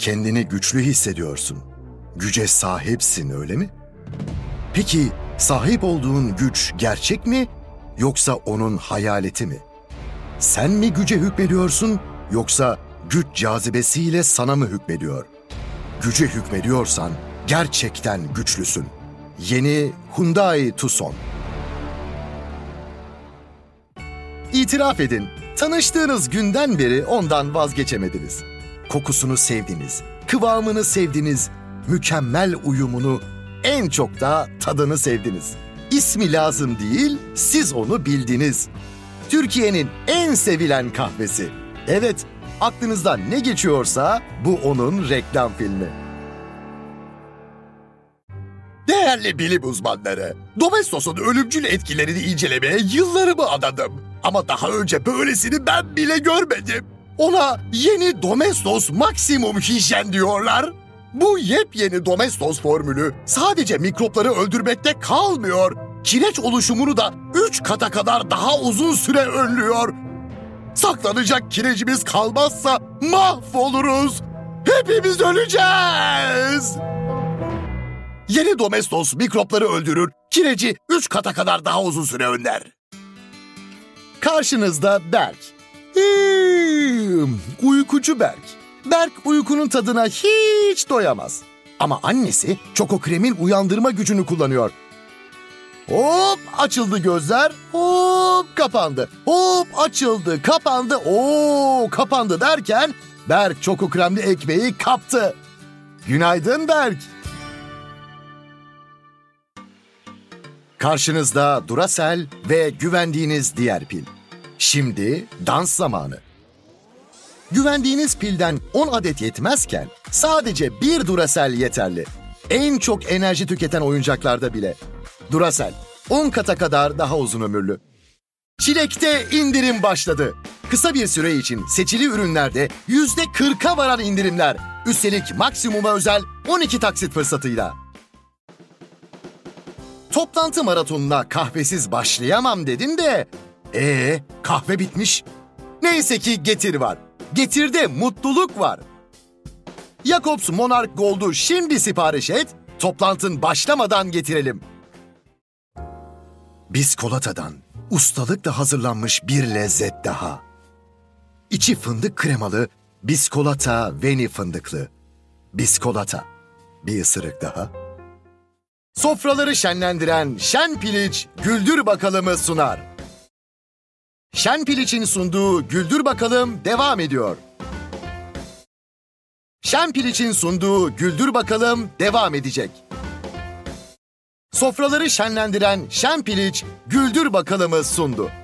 Kendini güçlü hissediyorsun. Güce sahipsin, öyle mi? Peki sahip olduğun güç gerçek mi yoksa onun hayaleti mi? Sen mi güce hükmediyorsun yoksa güç cazibesiyle sana mı hükmediyor? Güce hükmediyorsan gerçekten güçlüsün. Yeni Hyundai Tucson. İtiraf edin, tanıştığınız günden beri ondan vazgeçemediniz. Kokusunu sevdiniz, kıvamını sevdiniz, mükemmel uyumunu, en çok da tadını sevdiniz. İsmi lazım değil, siz onu bildiniz. Türkiye'nin en sevilen kahvesi. Evet, aklınızdan ne geçiyorsa bu onun reklam filmi. Değerli bilim uzmanları, Domestos'un ölümcül etkilerini incelemeye yıllarımı adadım. Ama daha önce böylesini ben bile görmedim. Ona yeni Domestos Maximum Hijyen diyorlar. Bu yepyeni Domestos formülü sadece mikropları öldürmekte kalmıyor. Kireç oluşumunu da 3 kata kadar daha uzun süre önlüyor. Saklanacak kirecimiz kalmazsa mahvoluruz. Hepimiz öleceğiz. Yeni Domestos mikropları öldürür, kireci 3 kata kadar daha uzun süre önler. Karşınızda Berk. Uykucu Berk. Berk uykunun tadına hiç doyamaz. Ama annesi Çoko Krem'in uyandırma gücünü kullanıyor. Hop açıldı gözler, hop kapandı. Hop açıldı, kapandı, kapandı derken Berk Çoko Kremli ekmeği kaptı. Günaydın Berk. Karşınızda Duracell ve güvendiğiniz diğer pil. Şimdi dans zamanı. Güvendiğiniz pilden 10 adet yetmezken sadece bir Duracell yeterli. En çok enerji tüketen oyuncaklarda bile. Duracell 10 kata kadar daha uzun ömürlü. Çilek'te indirim başladı. Kısa bir süre için seçili ürünlerde %40'a varan indirimler. Üstelik maksimuma özel 12 taksit fırsatıyla. Toplantı maratonuna kahvesiz başlayamam dedin de... kahve bitmiş. Neyse ki Getir var. Getir'de mutluluk var. Jacobs Monarch Gold'u şimdi sipariş et, toplantın başlamadan getirelim. Biscolata'dan ustalıkla hazırlanmış bir lezzet daha. İçi fındık kremalı Biscolata Veni fındıklı. Biscolata. Bir ısırık daha. Sofraları şenlendiren Şen Piliç Güldür Bakalım'ı sunar. Şen Piliç'in sunduğu Güldür Bakalım devam ediyor. Şen Piliç'in sunduğu Güldür Bakalım devam edecek. Sofraları şenlendiren Şen Piliç Güldür Bakalım'ı sundu.